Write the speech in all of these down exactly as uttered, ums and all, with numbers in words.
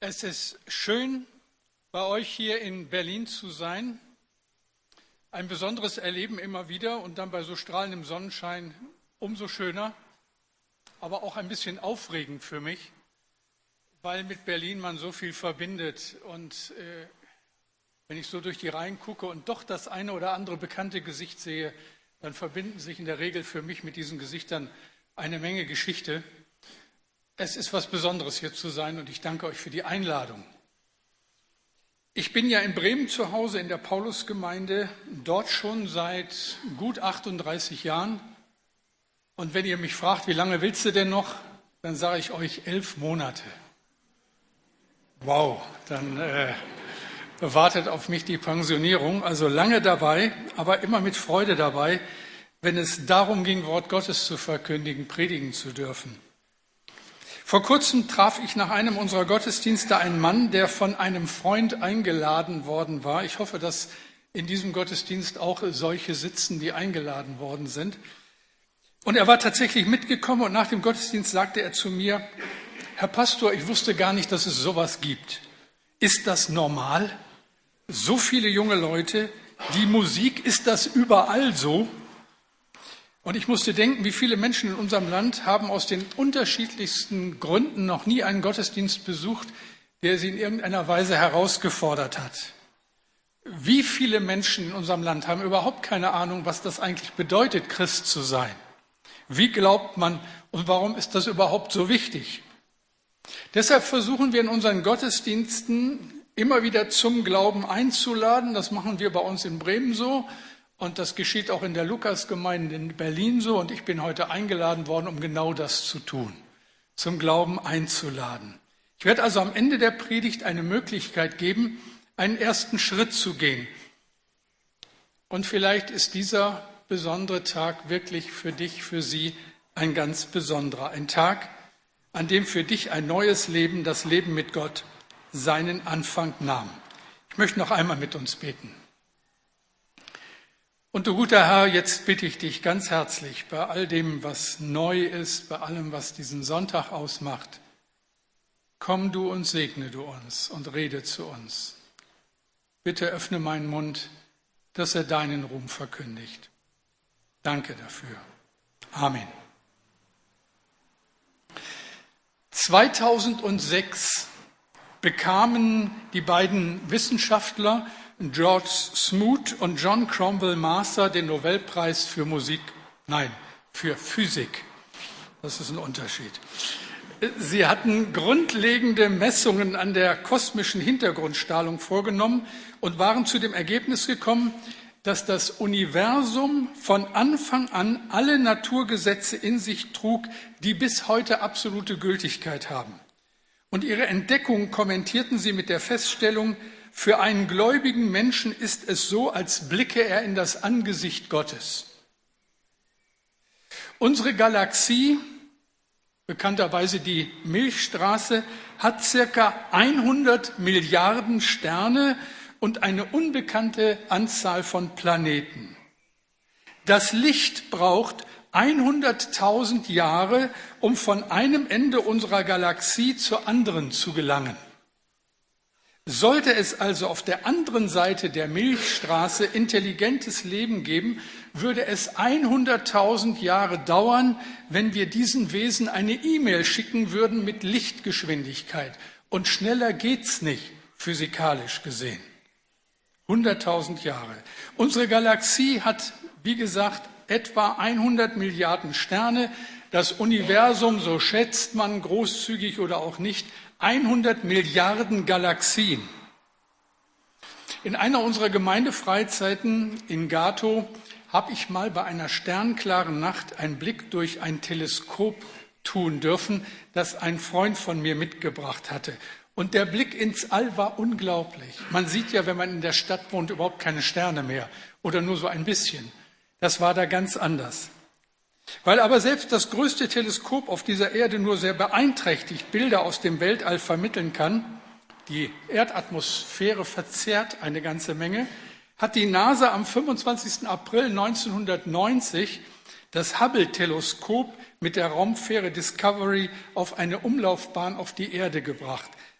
Es ist schön, bei euch hier in Berlin zu sein. Ein besonderes Erleben immer wieder und dann bei so strahlendem Sonnenschein umso schöner, aber auch ein bisschen aufregend für mich, weil mit Berlin man so viel verbindet. Und äh, wenn ich so durch die Reihen gucke und doch das eine oder andere bekannte Gesicht sehe, dann verbinden sich in der Regel für mich mit diesen Gesichtern eine Menge Geschichte. Es ist was Besonderes, hier zu sein, und ich danke euch für die Einladung. Ich bin ja in Bremen zu Hause in der Paulusgemeinde, dort schon seit gut achtunddreißig Jahren. Und wenn ihr mich fragt, wie lange willst du denn noch, dann sage ich euch elf Monate. Wow, dann äh, wartet auf mich die Pensionierung. Also lange dabei, aber immer mit Freude dabei, wenn es darum ging, Wort Gottes zu verkündigen, predigen zu dürfen. Vor kurzem traf ich nach einem unserer Gottesdienste einen Mann, der von einem Freund eingeladen worden war. Ich hoffe, dass in diesem Gottesdienst auch solche sitzen, die eingeladen worden sind. Und er war tatsächlich mitgekommen, und nach dem Gottesdienst sagte er zu mir: Herr Pastor, ich wusste gar nicht, dass es sowas gibt. Ist das normal? So viele junge Leute, die Musik, ist das überall so? Und ich musste denken, wie viele Menschen in unserem Land haben aus den unterschiedlichsten Gründen noch nie einen Gottesdienst besucht, der sie in irgendeiner Weise herausgefordert hat. Wie viele Menschen in unserem Land haben überhaupt keine Ahnung, was das eigentlich bedeutet, Christ zu sein? Wie glaubt man und warum ist das überhaupt so wichtig? Deshalb versuchen wir in unseren Gottesdiensten immer wieder zum Glauben einzuladen. Das machen wir bei uns in Bremen so. Und das geschieht auch in der Lukasgemeinde in Berlin so. Und ich bin heute eingeladen worden, um genau das zu tun, zum Glauben einzuladen. Ich werde also am Ende der Predigt eine Möglichkeit geben, einen ersten Schritt zu gehen. Und vielleicht ist dieser besondere Tag wirklich für dich, für Sie ein ganz besonderer. Ein Tag, an dem für dich ein neues Leben, das Leben mit Gott, seinen Anfang nahm. Ich möchte noch einmal mit uns beten. Und du guter Herr, jetzt bitte ich dich ganz herzlich, bei all dem, was neu ist, bei allem, was diesen Sonntag ausmacht, komm du und segne du uns und rede zu uns. Bitte öffne meinen Mund, dass er deinen Ruhm verkündigt. Danke dafür. Amen. zweitausendsechs bekamen die beiden Wissenschaftler George Smoot und John Cromwell Master den Nobelpreis für Musik, nein, für Physik. Das ist ein Unterschied. Sie hatten grundlegende Messungen an der kosmischen Hintergrundstrahlung vorgenommen und waren zu dem Ergebnis gekommen, dass das Universum von Anfang an alle Naturgesetze in sich trug, die bis heute absolute Gültigkeit haben. Und ihre Entdeckung kommentierten sie mit der Feststellung: Für einen gläubigen Menschen ist es so, als blicke er in das Angesicht Gottes. Unsere Galaxie, bekannterweise die Milchstraße, hat circa hundert Milliarden Sterne und eine unbekannte Anzahl von Planeten. Das Licht braucht hunderttausend Jahre, um von einem Ende unserer Galaxie zur anderen zu gelangen. Sollte es also auf der anderen Seite der Milchstraße intelligentes Leben geben, würde es hunderttausend Jahre dauern, wenn wir diesen Wesen eine E-Mail schicken würden mit Lichtgeschwindigkeit. Und schneller geht's nicht, physikalisch gesehen. hunderttausend Jahre. Unsere Galaxie hat, wie gesagt, etwa hundert Milliarden Sterne. Das Universum, so schätzt man großzügig oder auch nicht, hundert Milliarden Galaxien. In einer unserer Gemeindefreizeiten in Gatow habe ich mal bei einer sternklaren Nacht einen Blick durch ein Teleskop tun dürfen, das ein Freund von mir mitgebracht hatte. Und der Blick ins All war unglaublich. Man sieht ja, wenn man in der Stadt wohnt, überhaupt keine Sterne mehr oder nur so ein bisschen. Das war da ganz anders. Weil aber selbst das größte Teleskop auf dieser Erde nur sehr beeinträchtigt Bilder aus dem Weltall vermitteln kann, die Erdatmosphäre verzerrt eine ganze Menge, hat die NASA am fünfundzwanzigsten April neunzehnhundertneunzig das Hubble-Teleskop mit der Raumfähre Discovery auf eine Umlaufbahn auf die Erde gebracht.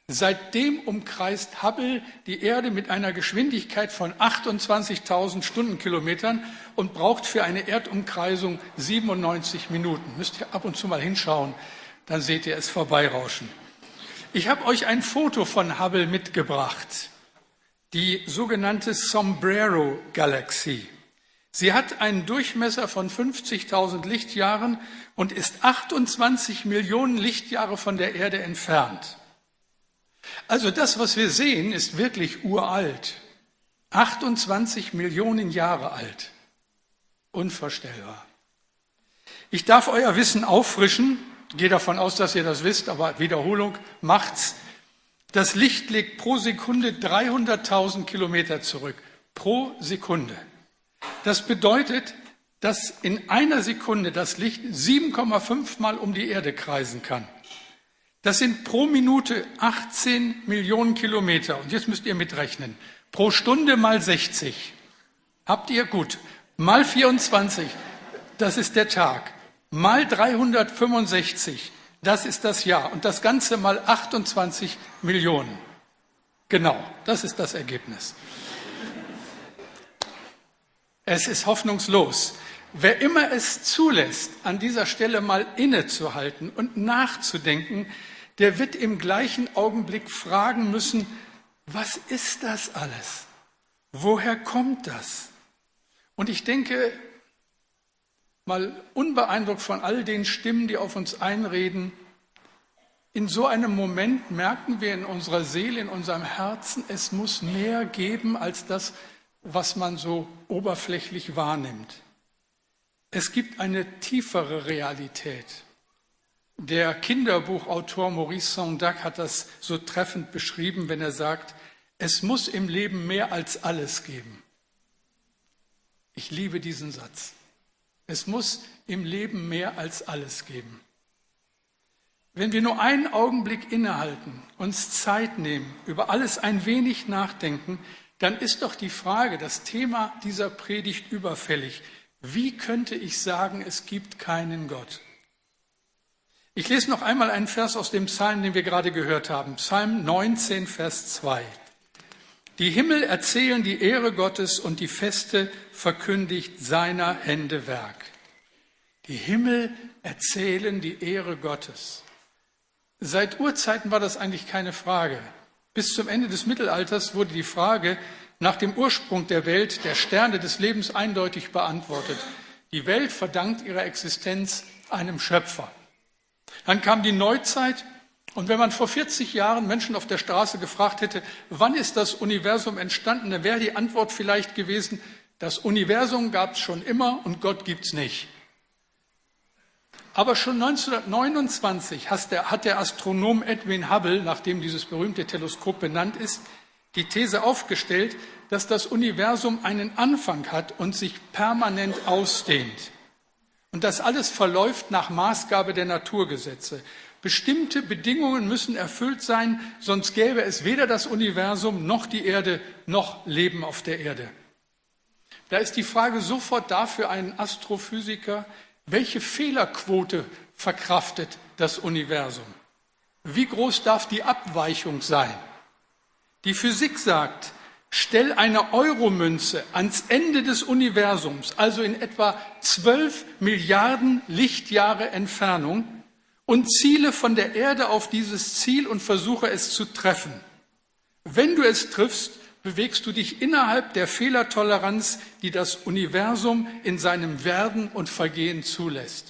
Seitdem umkreist Hubble die Erde mit einer Geschwindigkeit von achtundzwanzigtausend Stundenkilometern und braucht für eine Erdumkreisung siebenundneunzig Minuten. Müsst ihr ab und zu mal hinschauen, dann seht ihr es vorbeirauschen. Ich habe euch ein Foto von Hubble mitgebracht, die sogenannte Sombrero Galaxy. Sie hat einen Durchmesser von fünfzigtausend Lichtjahren und ist achtundzwanzig Millionen Lichtjahre von der Erde entfernt. Also das, was wir sehen, ist wirklich uralt. achtundzwanzig Millionen Jahre alt. Unvorstellbar. Ich darf euer Wissen auffrischen. Ich gehe davon aus, dass ihr das wisst, aber Wiederholung macht's. Das Licht legt pro Sekunde dreihunderttausend Kilometer zurück. Pro Sekunde. Das bedeutet, dass in einer Sekunde das Licht sieben Komma fünf Mal um die Erde kreisen kann. Das sind pro Minute achtzehn Millionen Kilometer. Und jetzt müsst ihr mitrechnen. Pro Stunde mal sechzig. Habt ihr? Gut. Mal vierundzwanzig. Das ist der Tag. Mal dreihundertfünfundsechzig. Das ist das Jahr. Und das Ganze mal achtundzwanzig Millionen. Genau. Das ist das Ergebnis. Es ist hoffnungslos. Wer immer es zulässt, an dieser Stelle mal innezuhalten und nachzudenken, der wird im gleichen Augenblick fragen müssen, was ist das alles? Woher kommt das? Und ich denke, mal unbeeindruckt von all den Stimmen, die auf uns einreden, in so einem Moment merken wir in unserer Seele, in unserem Herzen, es muss mehr geben als das, was man so oberflächlich wahrnimmt. Es gibt eine tiefere Realität. Der Kinderbuchautor Maurice Sendak hat das so treffend beschrieben, wenn er sagt, es muss im Leben mehr als alles geben. Ich liebe diesen Satz. Es muss im Leben mehr als alles geben. Wenn wir nur einen Augenblick innehalten, uns Zeit nehmen, über alles ein wenig nachdenken, dann ist doch die Frage, das Thema dieser Predigt überfällig. Wie könnte ich sagen, es gibt keinen Gott? Ich lese noch einmal einen Vers aus dem Psalm, den wir gerade gehört haben. Psalm neunzehn, Vers zwei. Die Himmel erzählen die Ehre Gottes und die Feste verkündigt seiner Hände Werk. Die Himmel erzählen die Ehre Gottes. Seit Urzeiten war das eigentlich keine Frage. Bis zum Ende des Mittelalters wurde die Frage nach dem Ursprung der Welt, der Sterne des Lebens eindeutig beantwortet. Die Welt verdankt ihre Existenz einem Schöpfer. Dann kam die Neuzeit und wenn man vor vierzig Jahren Menschen auf der Straße gefragt hätte, wann ist das Universum entstanden, dann wäre die Antwort vielleicht gewesen, das Universum gab es schon immer und Gott gibt es nicht. Aber schon neunzehnhundertneunundzwanzig hat der Astronom Edwin Hubble, nachdem dieses berühmte Teleskop benannt ist, die These aufgestellt, dass das Universum einen Anfang hat und sich permanent ausdehnt. Und das alles verläuft nach Maßgabe der Naturgesetze. Bestimmte Bedingungen müssen erfüllt sein, sonst gäbe es weder das Universum noch die Erde noch Leben auf der Erde. Da ist die Frage sofort da für einen Astrophysiker, welche Fehlerquote verkraftet das Universum? Wie groß darf die Abweichung sein? Die Physik sagt, stell eine Euromünze ans Ende des Universums, also in etwa zwölf Milliarden Lichtjahre Entfernung, und ziele von der Erde auf dieses Ziel und versuche es zu treffen. Wenn du es triffst, bewegst du dich innerhalb der Fehlertoleranz, die das Universum in seinem Werden und Vergehen zulässt.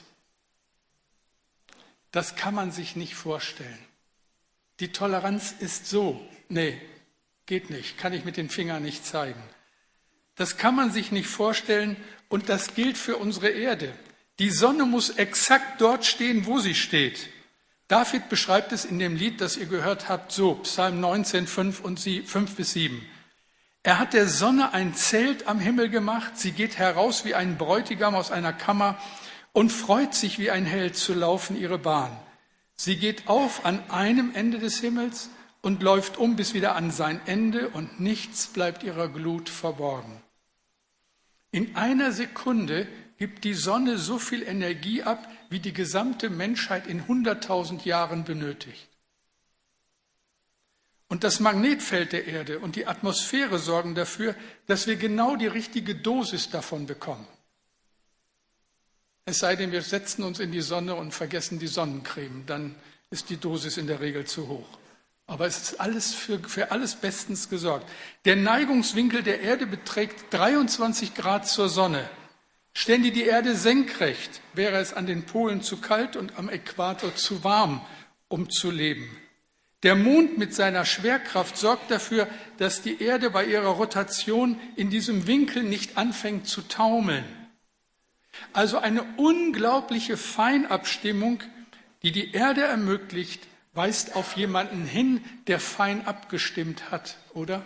Das kann man sich nicht vorstellen. Die Toleranz ist so, nee, geht nicht, kann ich mit den Fingern nicht zeigen. Das kann man sich nicht vorstellen und das gilt für unsere Erde. Die Sonne muss exakt dort stehen, wo sie steht. David beschreibt es in dem Lied, das ihr gehört habt, so, Psalm neunzehn, fünf bis sieben. Er hat der Sonne ein Zelt am Himmel gemacht, sie geht heraus wie ein Bräutigam aus einer Kammer und freut sich wie ein Held zu laufen ihre Bahn. Sie geht auf an einem Ende des Himmels und läuft um bis wieder an sein Ende und nichts bleibt ihrer Glut verborgen. In einer Sekunde gibt die Sonne so viel Energie ab, wie die gesamte Menschheit in hunderttausend Jahren benötigt. Und das Magnetfeld der Erde und die Atmosphäre sorgen dafür, dass wir genau die richtige Dosis davon bekommen. Es sei denn, wir setzen uns in die Sonne und vergessen die Sonnencreme, dann ist die Dosis in der Regel zu hoch. Aber es ist alles für, für alles bestens gesorgt. Der Neigungswinkel der Erde beträgt dreiundzwanzig Grad zur Sonne. Stände die Erde senkrecht, wäre es an den Polen zu kalt und am Äquator zu warm, um zu leben. Der Mond mit seiner Schwerkraft sorgt dafür, dass die Erde bei ihrer Rotation in diesem Winkel nicht anfängt zu taumeln. Also eine unglaubliche Feinabstimmung, die die Erde ermöglicht, weist auf jemanden hin, der fein abgestimmt hat, oder?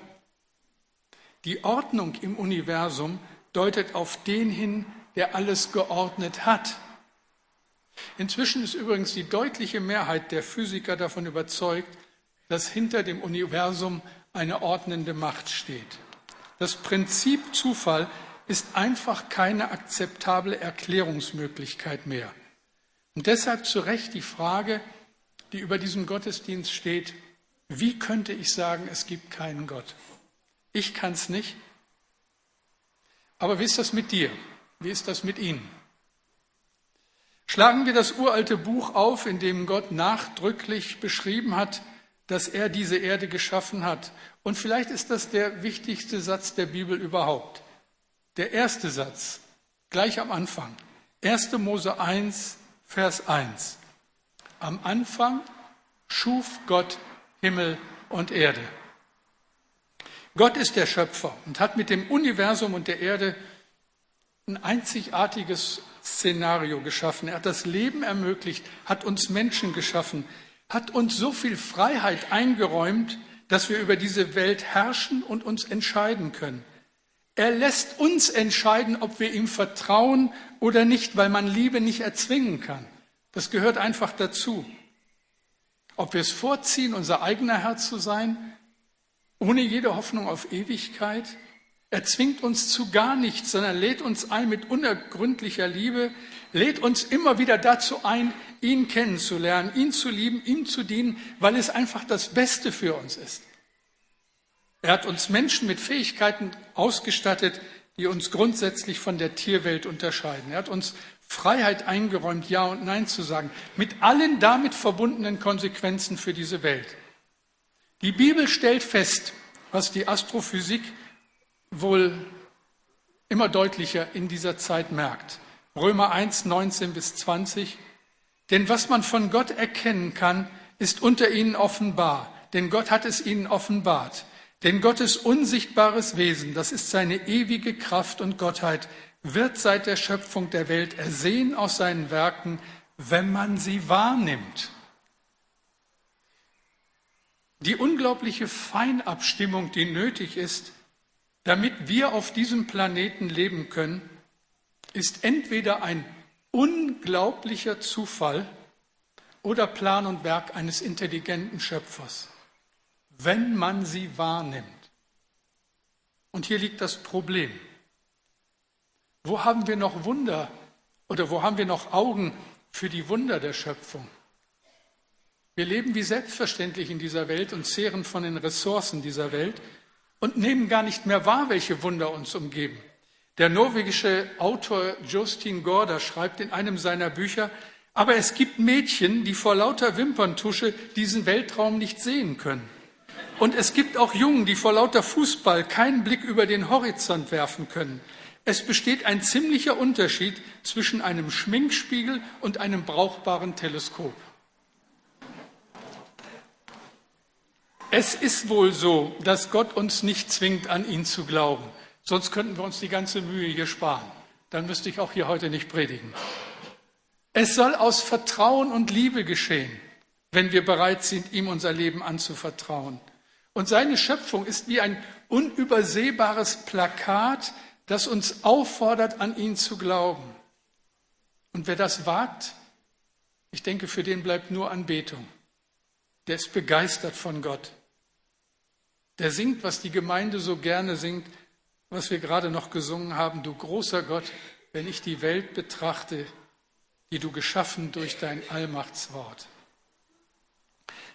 Die Ordnung im Universum deutet auf den hin, der alles geordnet hat. Inzwischen ist übrigens die deutliche Mehrheit der Physiker davon überzeugt, dass hinter dem Universum eine ordnende Macht steht. Das Prinzip Zufall ist einfach keine akzeptable Erklärungsmöglichkeit mehr. Und deshalb zu Recht die Frage, die über diesem Gottesdienst steht: Wie könnte ich sagen, es gibt keinen Gott? Ich kann es nicht. Aber wie ist das mit dir? Wie ist das mit Ihnen? Schlagen wir das uralte Buch auf, in dem Gott nachdrücklich beschrieben hat, dass er diese Erde geschaffen hat. Und vielleicht ist das der wichtigste Satz der Bibel überhaupt. Der erste Satz, gleich am Anfang. erster Mose eins, Vers eins. Am Anfang schuf Gott Himmel und Erde. Gott ist der Schöpfer und hat mit dem Universum und der Erde ein einzigartiges Szenario geschaffen. Er hat das Leben ermöglicht, hat uns Menschen geschaffen, hat uns so viel Freiheit eingeräumt, dass wir über diese Welt herrschen und uns entscheiden können. Er lässt uns entscheiden, ob wir ihm vertrauen oder nicht, weil man Liebe nicht erzwingen kann. Das gehört einfach dazu. Ob wir es vorziehen, unser eigener Herr zu sein, ohne jede Hoffnung auf Ewigkeit. Er zwingt uns zu gar nichts, sondern lädt uns ein mit unergründlicher Liebe, lädt uns immer wieder dazu ein, ihn kennenzulernen, ihn zu lieben, ihm zu dienen, weil es einfach das Beste für uns ist. Er hat uns Menschen mit Fähigkeiten ausgestattet, die uns grundsätzlich von der Tierwelt unterscheiden. Er hat uns Freiheit eingeräumt, Ja und Nein zu sagen, mit allen damit verbundenen Konsequenzen für diese Welt. Die Bibel stellt fest, was die Astrophysik wohl immer deutlicher in dieser Zeit merkt. Römer eins, neunzehn bis zwanzig. Denn was man von Gott erkennen kann, ist unter ihnen offenbar. Denn Gott hat es ihnen offenbart. Denn Gottes unsichtbares Wesen, das ist seine ewige Kraft und Gottheit, wird seit der Schöpfung der Welt ersehen aus seinen Werken, wenn man sie wahrnimmt. Die unglaubliche Feinabstimmung, die nötig ist, damit wir auf diesem Planeten leben können, ist entweder ein unglaublicher Zufall oder Plan und Werk eines intelligenten Schöpfers, wenn man sie wahrnimmt. Und hier liegt das Problem. Wo haben wir noch Wunder oder wo haben wir noch Augen für die Wunder der Schöpfung? Wir leben wie selbstverständlich in dieser Welt und zehren von den Ressourcen dieser Welt und nehmen gar nicht mehr wahr, welche Wunder uns umgeben. Der norwegische Autor Jostein Gaarder schreibt in einem seiner Bücher: Aber es gibt Mädchen, die vor lauter Wimperntusche diesen Weltraum nicht sehen können. Und es gibt auch Jungen, die vor lauter Fußball keinen Blick über den Horizont werfen können. Es besteht ein ziemlicher Unterschied zwischen einem Schminkspiegel und einem brauchbaren Teleskop. Es ist wohl so, dass Gott uns nicht zwingt, an ihn zu glauben. Sonst könnten wir uns die ganze Mühe hier sparen. Dann müsste ich auch hier heute nicht predigen. Es soll aus Vertrauen und Liebe geschehen, wenn wir bereit sind, ihm unser Leben anzuvertrauen. Und seine Schöpfung ist wie ein unübersehbares Plakat, das uns auffordert, an ihn zu glauben. Und wer das wagt, ich denke, für den bleibt nur Anbetung. Der ist begeistert von Gott. Der singt, was die Gemeinde so gerne singt, was wir gerade noch gesungen haben: Du großer Gott, wenn ich die Welt betrachte, die du geschaffen durch dein Allmachtswort.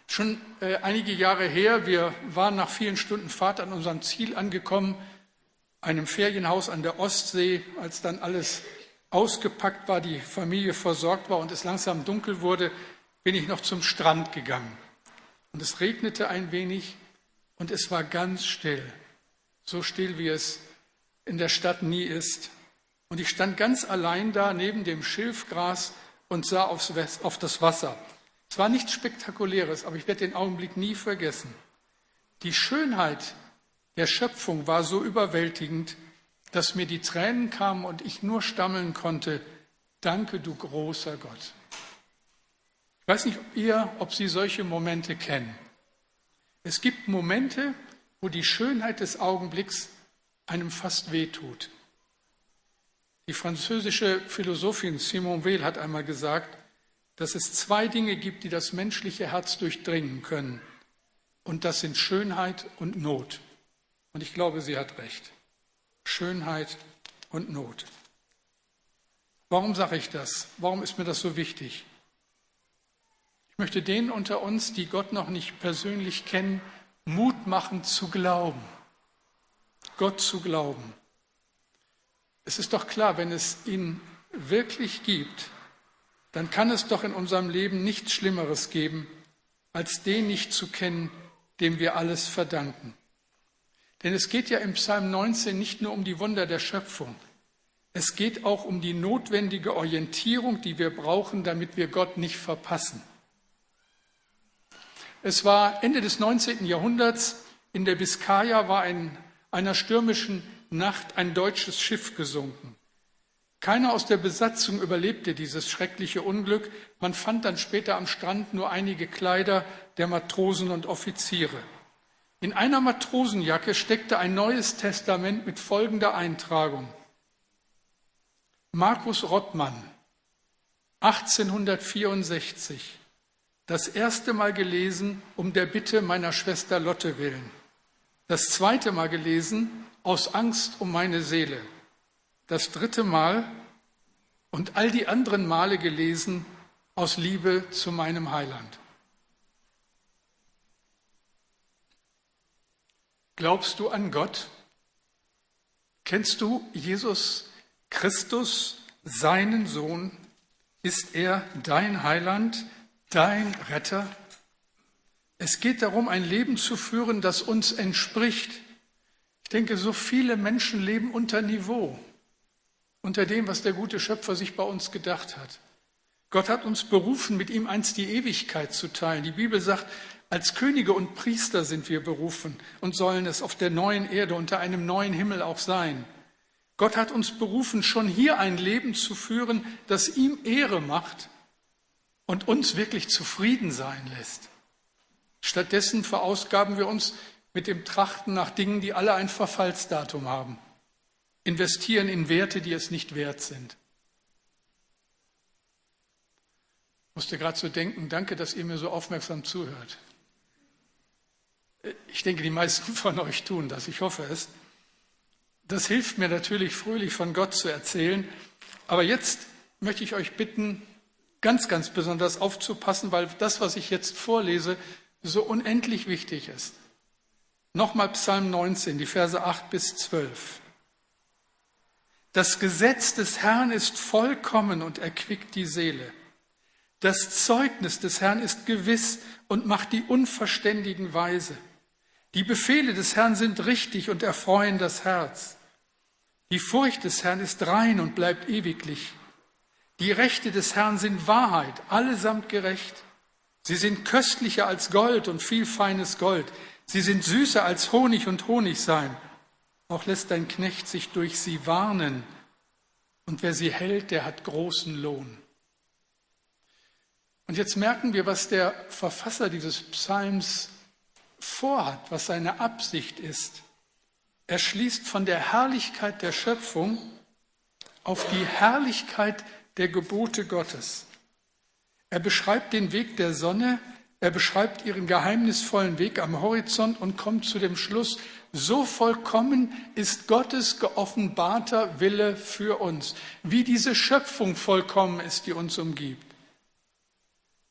Schon äh, einige Jahre her, wir waren nach vielen Stunden Fahrt an unserem Ziel angekommen, einem Ferienhaus an der Ostsee. Als dann alles ausgepackt war, die Familie versorgt war und es langsam dunkel wurde, bin ich noch zum Strand gegangen. Und es regnete ein wenig und es war ganz still, so still, wie es in der Stadt nie ist. Und ich stand ganz allein da neben dem Schilfgras und sah aufs, auf das Wasser. Es war nichts Spektakuläres, aber ich werde den Augenblick nie vergessen. Die Schönheit der Schöpfung war so überwältigend, dass mir die Tränen kamen und ich nur stammeln konnte: Danke, du großer Gott. Ich weiß nicht, ob ihr, ob Sie solche Momente kennen. Es gibt Momente, wo die Schönheit des Augenblicks einem fast wehtut. Die französische Philosophin Simone Weil hat einmal gesagt, dass es zwei Dinge gibt, die das menschliche Herz durchdringen können. Und das sind Schönheit und Not. Und ich glaube, sie hat recht. Schönheit und Not. Warum sage ich das? Warum ist mir das so wichtig? Ich möchte denen unter uns, die Gott noch nicht persönlich kennen, Mut machen zu glauben. Gott zu glauben. Es ist doch klar, wenn es ihn wirklich gibt, dann kann es doch in unserem Leben nichts Schlimmeres geben, als den nicht zu kennen, dem wir alles verdanken. Denn es geht ja im Psalm neunzehn nicht nur um die Wunder der Schöpfung. Es geht auch um die notwendige Orientierung, die wir brauchen, damit wir Gott nicht verpassen. Es war Ende des neunzehnten Jahrhunderts, in der Biskaya war in einer stürmischen Nacht ein deutsches Schiff gesunken. Keiner aus der Besatzung überlebte dieses schreckliche Unglück. Man fand dann später am Strand nur einige Kleider der Matrosen und Offiziere. In einer Matrosenjacke steckte ein Neues Testament mit folgender Eintragung: Markus Rottmann, achtzehnhundertvierundsechzig, das erste Mal gelesen um der Bitte meiner Schwester Lotte willen, das zweite Mal gelesen aus Angst um meine Seele, das dritte Mal und all die anderen Male gelesen aus Liebe zu meinem Heiland. Glaubst du an Gott? Kennst du Jesus Christus, seinen Sohn? Ist er dein Heiland, dein Retter? Es geht darum, ein Leben zu führen, das uns entspricht. Ich denke, so viele Menschen leben unter Niveau, unter dem, was der gute Schöpfer sich bei uns gedacht hat. Gott hat uns berufen, mit ihm einst die Ewigkeit zu teilen. Die Bibel sagt, als Könige und Priester sind wir berufen und sollen es auf der neuen Erde, unter einem neuen Himmel auch sein. Gott hat uns berufen, schon hier ein Leben zu führen, das ihm Ehre macht und uns wirklich zufrieden sein lässt. Stattdessen verausgaben wir uns mit dem Trachten nach Dingen, die alle ein Verfallsdatum haben. Investieren in Werte, die es nicht wert sind. Ich musste gerade so denken, danke, dass ihr mir so aufmerksam zuhört. Ich denke, die meisten von euch tun das, ich hoffe es. Das hilft mir natürlich, fröhlich von Gott zu erzählen. Aber jetzt möchte ich euch bitten, ganz, ganz besonders aufzupassen, weil das, was ich jetzt vorlese, so unendlich wichtig ist. Nochmal Psalm neunzehn, die Verse acht bis zwölf. Das Gesetz des Herrn ist vollkommen und erquickt die Seele. Das Zeugnis des Herrn ist gewiss und macht die Unverständigen weise. Die Befehle des Herrn sind richtig und erfreuen das Herz. Die Furcht des Herrn ist rein und bleibt ewiglich. Die Rechte des Herrn sind Wahrheit, allesamt gerecht. Sie sind köstlicher als Gold und viel feines Gold. Sie sind süßer als Honig und Honigseim. Auch lässt dein Knecht sich durch sie warnen. Und wer sie hält, der hat großen Lohn. Und jetzt merken wir, was der Verfasser dieses Psalms vorhat, was seine Absicht ist. Er schließt von der Herrlichkeit der Schöpfung auf die Herrlichkeit der Gebote Gottes. Er beschreibt den Weg der Sonne, er beschreibt ihren geheimnisvollen Weg am Horizont und kommt zu dem Schluss, so vollkommen ist Gottes geoffenbarter Wille für uns, wie diese Schöpfung vollkommen ist, die uns umgibt.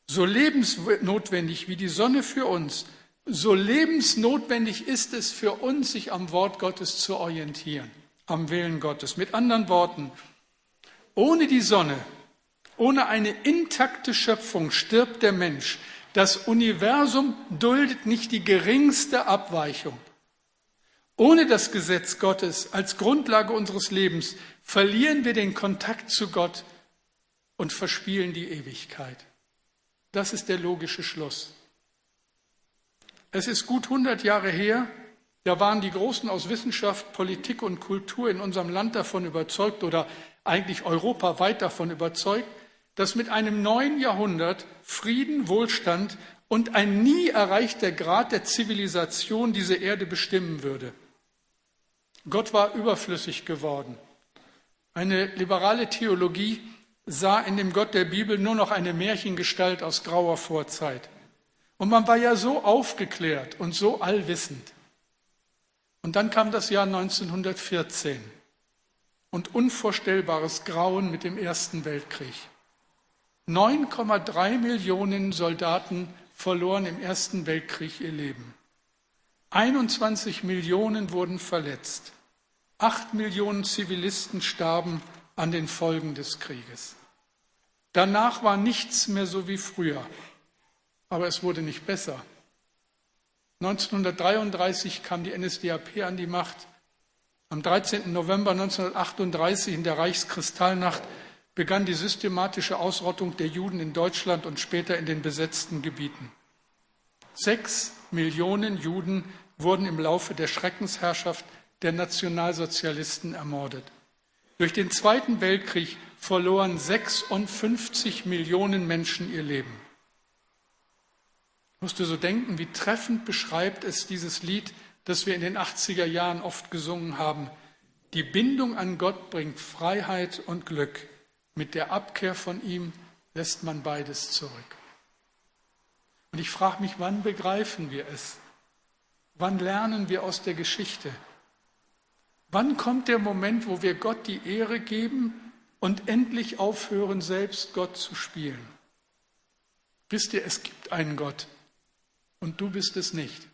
So lebensnotwendig wie die Sonne für uns, so lebensnotwendig ist es für uns, sich am Wort Gottes zu orientieren, am Willen Gottes. Mit anderen Worten, ohne die Sonne, ohne eine intakte Schöpfung stirbt der Mensch. Das Universum duldet nicht die geringste Abweichung. Ohne das Gesetz Gottes als Grundlage unseres Lebens verlieren wir den Kontakt zu Gott und verspielen die Ewigkeit. Das ist der logische Schluss. Es ist gut hundert Jahre her, da waren die Großen aus Wissenschaft, Politik und Kultur in unserem Land davon überzeugt oder eigentlich europaweit davon überzeugt, dass mit einem neuen Jahrhundert Frieden, Wohlstand und ein nie erreichter Grad der Zivilisation diese Erde bestimmen würde. Gott war überflüssig geworden. Eine liberale Theologie sah in dem Gott der Bibel nur noch eine Märchengestalt aus grauer Vorzeit. Und man war ja so aufgeklärt und so allwissend. Und dann kam das Jahr neunzehnhundertvierzehn und unvorstellbares Grauen mit dem Ersten Weltkrieg. neun Komma drei Millionen Soldaten verloren im Ersten Weltkrieg ihr Leben. einundzwanzig Millionen wurden verletzt. acht Millionen Zivilisten starben an den Folgen des Krieges. Danach war nichts mehr so wie früher, aber es wurde nicht besser. neunzehnhundertdreiunddreißig kam die N S D A P an die Macht. Am dreizehnten November neunzehnhundertachtunddreißig in der Reichskristallnacht begann die systematische Ausrottung der Juden in Deutschland und später in den besetzten Gebieten. Sechs Millionen Juden wurden im Laufe der Schreckensherrschaft der Nationalsozialisten ermordet. Durch den Zweiten Weltkrieg verloren sechsundfünfzig Millionen Menschen ihr Leben. Ich musste so denken, wie treffend beschreibt es dieses Lied, das wir in den achtziger Jahren oft gesungen haben. Die Bindung an Gott bringt Freiheit und Glück. Mit der Abkehr von ihm lässt man beides zurück. Und ich frage mich, wann begreifen wir es? Wann lernen wir aus der Geschichte? Wann kommt der Moment, wo wir Gott die Ehre geben und endlich aufhören, selbst Gott zu spielen? Wisst ihr, es gibt einen Gott und du bist es nicht.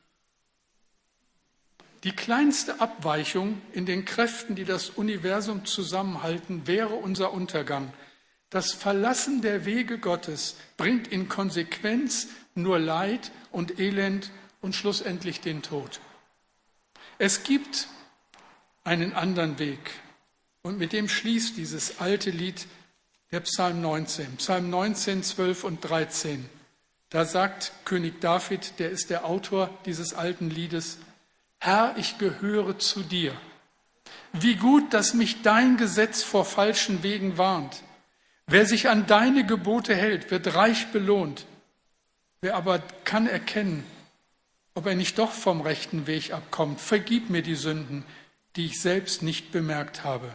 Die kleinste Abweichung in den Kräften, die das Universum zusammenhalten, wäre unser Untergang. Das Verlassen der Wege Gottes bringt in Konsequenz nur Leid und Elend und schlussendlich den Tod. Es gibt einen anderen Weg und mit dem schließt dieses alte Lied der Psalm neunzehn. Psalm neunzehn, zwölf und dreizehn. Da sagt König David, der ist der Autor dieses alten Liedes: Herr, ich gehöre zu dir. Wie gut, dass mich dein Gesetz vor falschen Wegen warnt. Wer sich an deine Gebote hält, wird reich belohnt. Wer aber kann erkennen, ob er nicht doch vom rechten Weg abkommt, vergib mir die Sünden, die ich selbst nicht bemerkt habe.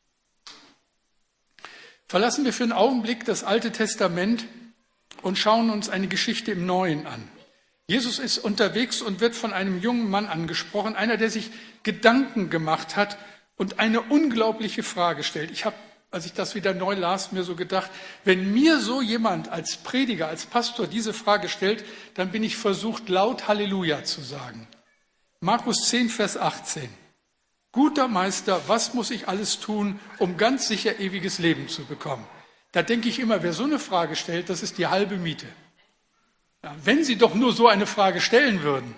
Verlassen wir für einen Augenblick das Alte Testament und schauen uns eine Geschichte im Neuen an. Jesus ist unterwegs und wird von einem jungen Mann angesprochen, einer, der sich Gedanken gemacht hat und eine unglaubliche Frage stellt. Ich habe, als ich das wieder neu las, mir so gedacht, wenn mir so jemand als Prediger, als Pastor diese Frage stellt, dann bin ich versucht, laut Halleluja zu sagen. Markus zehn, Vers achtzehn. Guter Meister, was muss ich alles tun, um ganz sicher ewiges Leben zu bekommen? Da denke ich immer, wer so eine Frage stellt, das ist die halbe Miete. Ja, wenn Sie doch nur so eine Frage stellen würden.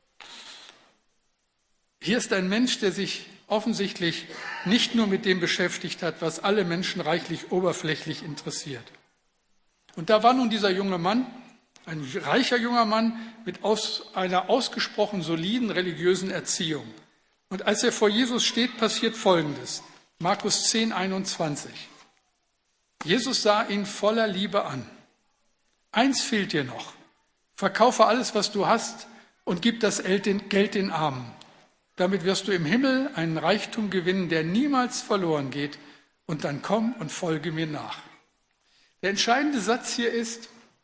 Hier ist ein Mensch, der sich offensichtlich nicht nur mit dem beschäftigt hat, was alle Menschen reichlich oberflächlich interessiert. Und da war nun dieser junge Mann, ein reicher junger Mann mit aus, einer ausgesprochen soliden religiösen Erziehung. Und als er vor Jesus steht, passiert Folgendes. Markus zehn, einundzwanzig. Jesus sah ihn voller Liebe an. Eins fehlt dir noch. Verkaufe alles, was du hast, und gib das Geld den Armen. Damit wirst du im Himmel einen Reichtum gewinnen, der niemals verloren geht. Und dann komm und folge mir nach. Der entscheidende Satz hier ist,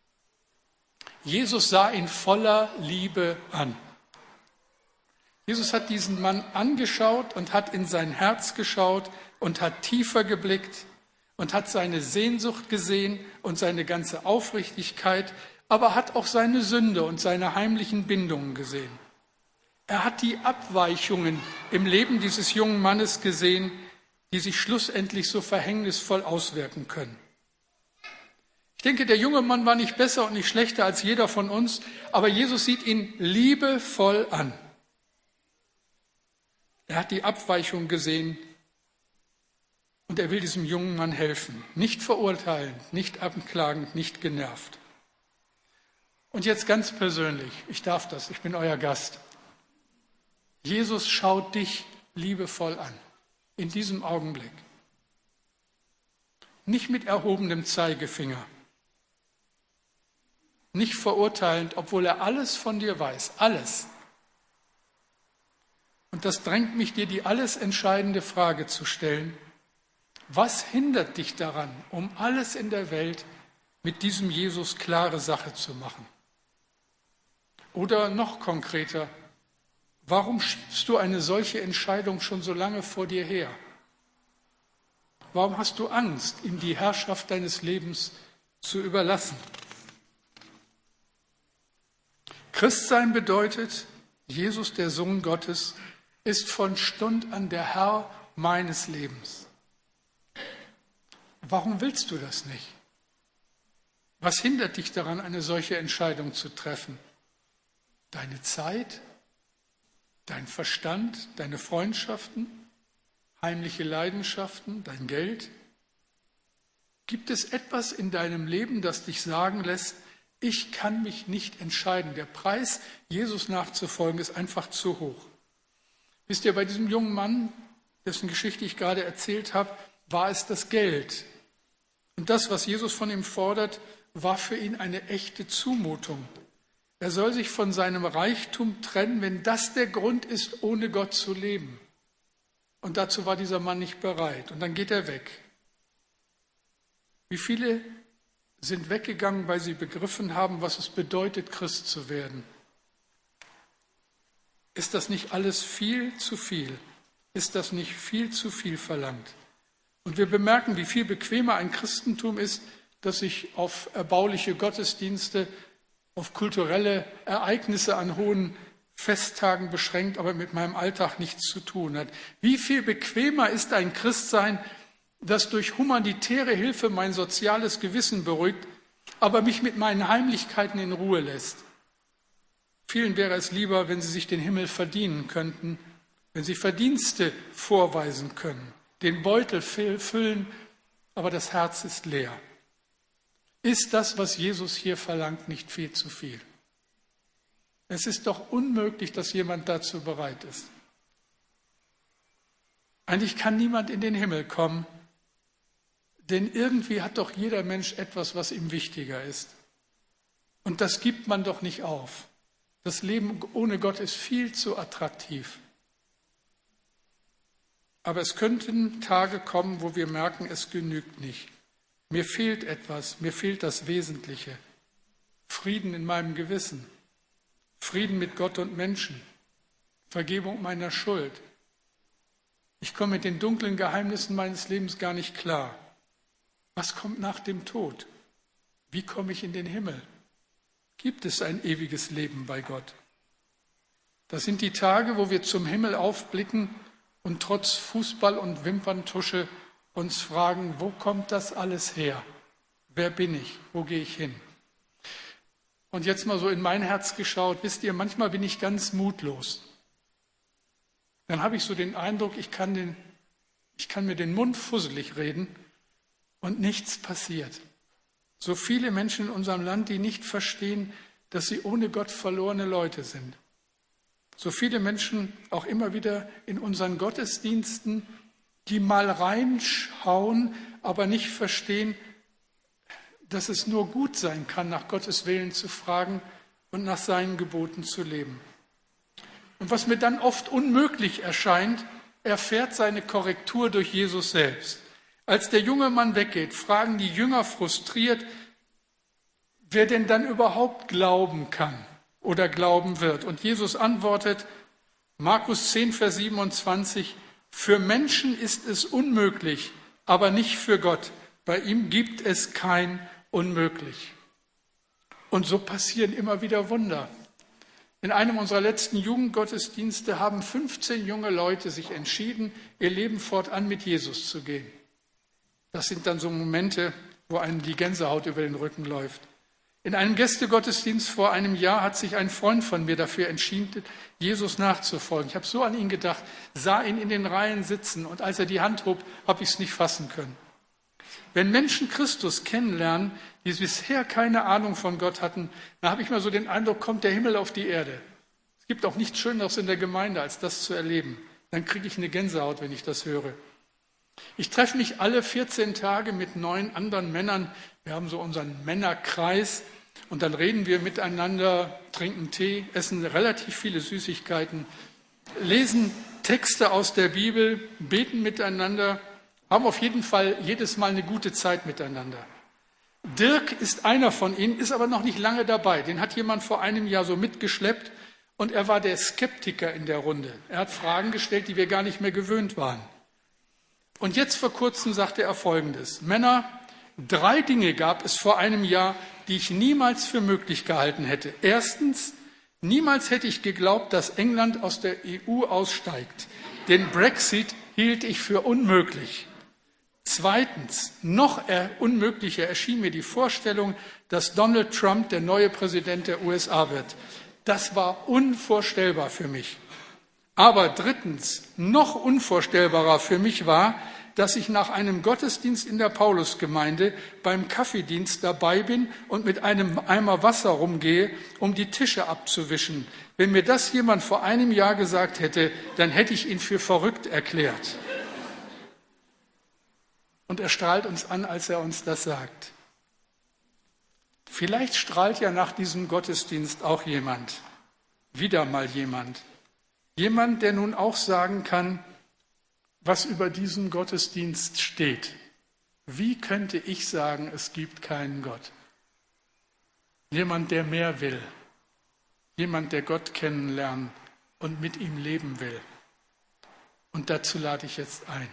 Jesus sah ihn voller Liebe an. Jesus hat diesen Mann angeschaut und hat in sein Herz geschaut und hat tiefer geblickt und hat seine Sehnsucht gesehen und seine ganze Aufrichtigkeit, aber hat auch seine Sünde und seine heimlichen Bindungen gesehen. Er hat die Abweichungen im Leben dieses jungen Mannes gesehen, die sich schlussendlich so verhängnisvoll auswirken können. Ich denke, der junge Mann war nicht besser und nicht schlechter als jeder von uns, aber Jesus sieht ihn liebevoll an. Er hat die Abweichung gesehen und er will diesem jungen Mann helfen. Nicht verurteilend, nicht anklagend, nicht genervt. Und jetzt ganz persönlich, ich darf das, ich bin euer Gast. Jesus schaut dich liebevoll an, in diesem Augenblick. Nicht mit erhobenem Zeigefinger. Nicht verurteilend, obwohl er alles von dir weiß, alles. Und das drängt mich, dir die alles entscheidende Frage zu stellen. Was hindert dich daran, um alles in der Welt mit diesem Jesus klare Sache zu machen? Oder noch konkreter, warum schiebst du eine solche Entscheidung schon so lange vor dir her? Warum hast du Angst, ihm die Herrschaft deines Lebens zu überlassen? Christsein bedeutet, Jesus, der Sohn Gottes, ist von Stund an der Herr meines Lebens. Warum willst du das nicht? Was hindert dich daran, eine solche Entscheidung zu treffen? Deine Zeit, dein Verstand, deine Freundschaften, heimliche Leidenschaften, dein Geld? Gibt es etwas in deinem Leben, das dich sagen lässt, ich kann mich nicht entscheiden. Der Preis, Jesus nachzufolgen, ist einfach zu hoch. Wisst ihr, bei diesem jungen Mann, dessen Geschichte ich gerade erzählt habe, war es das Geld. Und das, was Jesus von ihm fordert, war für ihn eine echte Zumutung. Er soll sich von seinem Reichtum trennen, wenn das der Grund ist, ohne Gott zu leben. Und dazu war dieser Mann nicht bereit. Und dann geht er weg. Wie viele sind weggegangen, weil sie begriffen haben, was es bedeutet, Christ zu werden? Ist das nicht alles viel zu viel? Ist das nicht viel zu viel verlangt? Und wir bemerken, wie viel bequemer ein Christentum ist, das sich auf erbauliche Gottesdienste, auf kulturelle Ereignisse an hohen Festtagen beschränkt, aber mit meinem Alltag nichts zu tun hat. Wie viel bequemer ist ein Christsein, das durch humanitäre Hilfe mein soziales Gewissen beruhigt, aber mich mit meinen Heimlichkeiten in Ruhe lässt. Vielen wäre es lieber, wenn sie sich den Himmel verdienen könnten, wenn sie Verdienste vorweisen können, den Beutel füllen, aber das Herz ist leer. Ist das, was Jesus hier verlangt, nicht viel zu viel? Es ist doch unmöglich, dass jemand dazu bereit ist. Eigentlich kann niemand in den Himmel kommen, denn irgendwie hat doch jeder Mensch etwas, was ihm wichtiger ist. Und das gibt man doch nicht auf. Das Leben ohne Gott ist viel zu attraktiv. Aber es könnten Tage kommen, wo wir merken, es genügt nicht. Mir fehlt etwas, mir fehlt das Wesentliche. Frieden in meinem Gewissen, Frieden mit Gott und Menschen, Vergebung meiner Schuld. Ich komme mit den dunklen Geheimnissen meines Lebens gar nicht klar. Was kommt nach dem Tod? Wie komme ich in den Himmel? Gibt es ein ewiges Leben bei Gott? Das sind die Tage, wo wir zum Himmel aufblicken und trotz Fußball und Wimperntusche uns fragen, wo kommt das alles her? Wer bin ich? Wo gehe ich hin? Und jetzt mal so in mein Herz geschaut, wisst ihr, manchmal bin ich ganz mutlos. Dann habe ich so den Eindruck, ich kann, den, ich kann mir den Mund fusselig reden und nichts passiert. So viele Menschen in unserem Land, die nicht verstehen, dass sie ohne Gott verlorene Leute sind. So viele Menschen auch immer wieder in unseren Gottesdiensten, die mal reinschauen, aber nicht verstehen, dass es nur gut sein kann, nach Gottes Willen zu fragen und nach seinen Geboten zu leben. Und was mir dann oft unmöglich erscheint, erfährt seine Korrektur durch Jesus selbst. Als der junge Mann weggeht, fragen die Jünger frustriert, wer denn dann überhaupt glauben kann oder glauben wird. Und Jesus antwortet, Markus zehn, Vers siebenundzwanzig, für Menschen ist es unmöglich, aber nicht für Gott, Bei ihm gibt es kein Unmöglich. Und so passieren immer wieder Wunder. In einem unserer letzten Jugendgottesdienste haben fünfzehn junge Leute sich entschieden, ihr Leben fortan mit Jesus zu gehen. Das sind dann so Momente, wo einem die Gänsehaut über den Rücken läuft. In einem Gästegottesdienst vor einem Jahr hat sich ein Freund von mir dafür entschieden, Jesus nachzufolgen. Ich habe so an ihn gedacht, sah ihn in den Reihen sitzen und als er die Hand hob, habe ich es nicht fassen können. Wenn Menschen Christus kennenlernen, die bisher keine Ahnung von Gott hatten, dann habe ich mal so den Eindruck, kommt der Himmel auf die Erde. Es gibt auch nichts Schöneres in der Gemeinde, als das zu erleben. Dann kriege ich eine Gänsehaut, wenn ich das höre. Ich treffe mich alle vierzehn Tage mit neun anderen Männern. Wir haben so unseren Männerkreis und dann reden wir miteinander, trinken Tee, essen relativ viele Süßigkeiten, lesen Texte aus der Bibel, beten miteinander, haben auf jeden Fall jedes Mal eine gute Zeit miteinander. Dirk ist einer von ihnen, ist aber noch nicht lange dabei. Den hat jemand vor einem Jahr so mitgeschleppt und er war der Skeptiker in der Runde. Er hat Fragen gestellt, die wir gar nicht mehr gewöhnt waren. Und jetzt vor kurzem sagte er Folgendes: Männer, drei Dinge gab es vor einem Jahr, die ich niemals für möglich gehalten hätte. Erstens, niemals hätte ich geglaubt, dass England aus der E U aussteigt. Den Brexit hielt ich für unmöglich. Zweitens, noch unmöglicher erschien mir die Vorstellung, dass Donald Trump der neue Präsident der U S A wird. Das war unvorstellbar für mich. Aber drittens, noch unvorstellbarer für mich war, dass ich nach einem Gottesdienst in der Paulusgemeinde beim Kaffeedienst dabei bin und mit einem Eimer Wasser rumgehe, um die Tische abzuwischen. Wenn mir das jemand vor einem Jahr gesagt hätte, dann hätte ich ihn für verrückt erklärt. Und er strahlt uns an, als er uns das sagt. Vielleicht strahlt ja nach diesem Gottesdienst auch jemand, wieder mal jemand. Jemand, der nun auch sagen kann, was über diesen Gottesdienst steht. Wie könnte ich sagen, es gibt keinen Gott? Jemand, der mehr will. Jemand, der Gott kennenlernen und mit ihm leben will. Und dazu lade ich jetzt ein.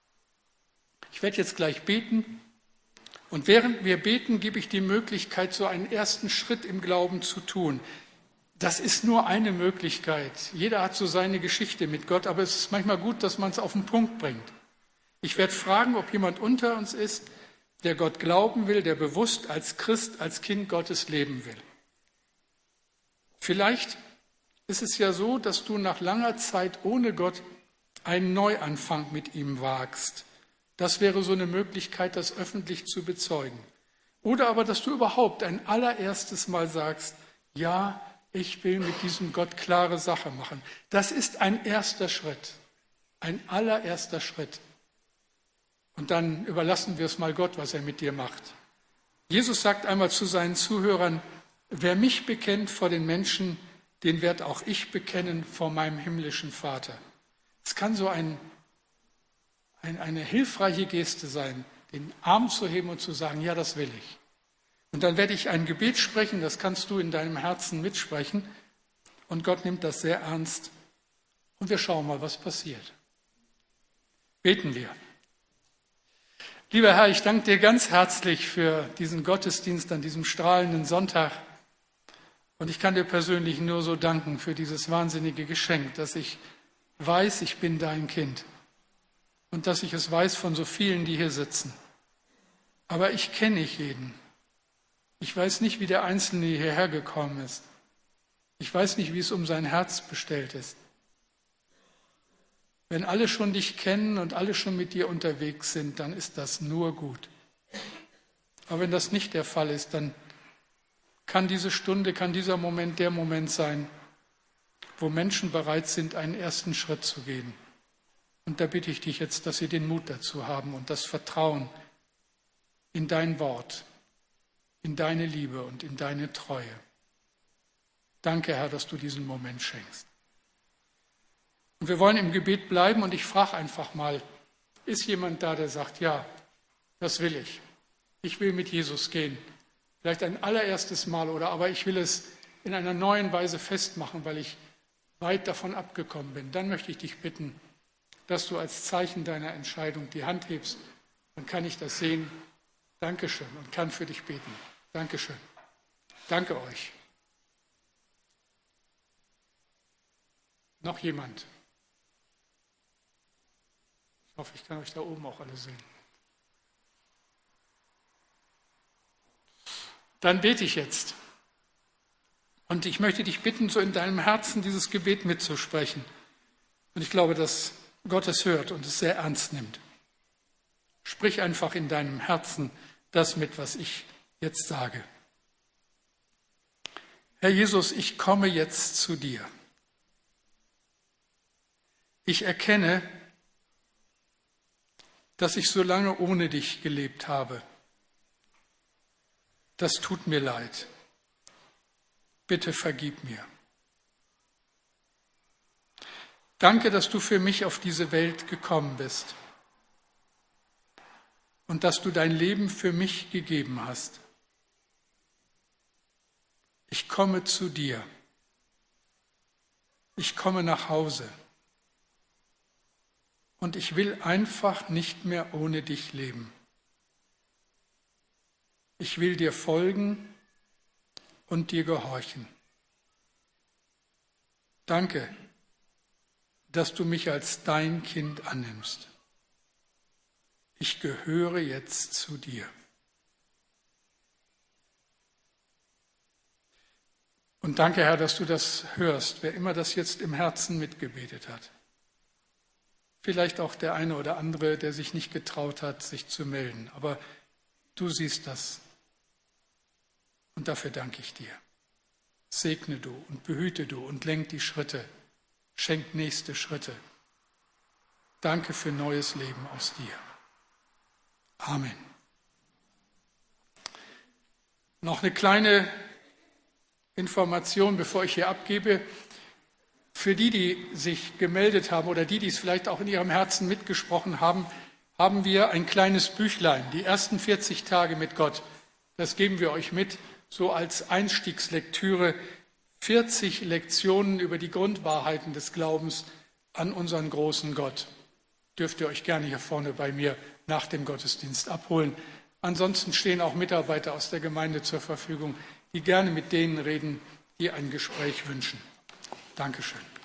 Ich werde jetzt gleich beten und während wir beten, gebe ich die Möglichkeit, so einen ersten Schritt im Glauben zu tun. Das ist nur eine Möglichkeit. Jeder hat so seine Geschichte mit Gott, aber es ist manchmal gut, dass man es auf den Punkt bringt. Ich werde fragen, ob jemand unter uns ist, der Gott glauben will, der bewusst als Christ, als Kind Gottes leben will. Vielleicht ist es ja so, dass du nach langer Zeit ohne Gott einen Neuanfang mit ihm wagst. Das wäre so eine Möglichkeit, das öffentlich zu bezeugen. Oder aber, dass du überhaupt ein allererstes Mal sagst, ja, ich will mit diesem Gott klare Sache machen. Das ist ein erster Schritt, ein allererster Schritt. Und dann überlassen wir es mal Gott, was er mit dir macht. Jesus sagt einmal zu seinen Zuhörern, wer mich bekennt vor den Menschen, den werde auch ich bekennen vor meinem himmlischen Vater. Es kann so ein eine hilfreiche Geste sein, den Arm zu heben und zu sagen, ja, das will ich. Und dann werde ich ein Gebet sprechen, das kannst du in deinem Herzen mitsprechen. Und Gott nimmt das sehr ernst. Und wir schauen mal, was passiert. Beten wir. Lieber Herr, ich danke dir ganz herzlich für diesen Gottesdienst an diesem strahlenden Sonntag. Und ich kann dir persönlich nur so danken für dieses wahnsinnige Geschenk, dass ich weiß, ich bin dein Kind. Und dass ich es weiß von so vielen, die hier sitzen. Aber ich kenne nicht jeden. Ich weiß nicht, wie der Einzelne hierher gekommen ist. Ich weiß nicht, wie es um sein Herz bestellt ist. Wenn alle schon dich kennen und alle schon mit dir unterwegs sind, dann ist das nur gut. Aber wenn das nicht der Fall ist, dann kann diese Stunde, kann dieser Moment der Moment sein, wo Menschen bereit sind, einen ersten Schritt zu gehen. Und da bitte ich dich jetzt, dass sie den Mut dazu haben und das Vertrauen in dein Wort, in deine Liebe und in deine Treue. Danke, Herr, dass du diesen Moment schenkst. Und wir wollen im Gebet bleiben und ich frage einfach mal, ist jemand da, der sagt, ja, das will ich. Ich will mit Jesus gehen. Vielleicht ein allererstes Mal oder aber ich will es in einer neuen Weise festmachen, weil ich weit davon abgekommen bin. Dann möchte ich dich bitten, dass du als Zeichen deiner Entscheidung die Hand hebst, dann kann ich das sehen Dankeschön und kann für dich beten. Dankeschön. Danke euch. Noch jemand? Ich hoffe, ich kann euch da oben auch alle sehen. Dann bete ich jetzt. Und ich möchte dich bitten, so in deinem Herzen dieses Gebet mitzusprechen. Und ich glaube, dass Gott es hört und es sehr ernst nimmt. Sprich einfach in deinem Herzen das mit, was ich jetzt sage. Herr Jesus, ich komme jetzt zu dir. Ich erkenne, dass ich so lange ohne dich gelebt habe. Das tut mir leid. Bitte vergib mir. Danke, dass du für mich auf diese Welt gekommen bist und dass du dein Leben für mich gegeben hast. Ich komme zu dir. Ich komme nach Hause. Und ich will einfach nicht mehr ohne dich leben. Ich will dir folgen und dir gehorchen. Danke, dass du mich als dein Kind annimmst. Ich gehöre jetzt zu dir. Und danke, Herr, dass du das hörst, wer immer das jetzt im Herzen mitgebetet hat. Vielleicht auch der eine oder andere, der sich nicht getraut hat, sich zu melden. Aber du siehst das. Und dafür danke ich dir. Segne du und behüte du und lenk die Schritte. Schenk nächste Schritte. Danke für neues Leben aus dir. Amen. Noch eine kleine Information, bevor ich hier abgebe. Für die, die sich gemeldet haben oder die, die es vielleicht auch in ihrem Herzen mitgesprochen haben, haben wir ein kleines Büchlein, die ersten vierzig Tage mit Gott. Das geben wir euch mit, so als Einstiegslektüre. vierzig Lektionen über die Grundwahrheiten des Glaubens an unseren großen Gott. Dürft ihr euch gerne hier vorne bei mir nach dem Gottesdienst abholen. Ansonsten stehen auch Mitarbeiter aus der Gemeinde zur Verfügung, die gerne mit denen reden, die ein Gespräch wünschen. Dankeschön.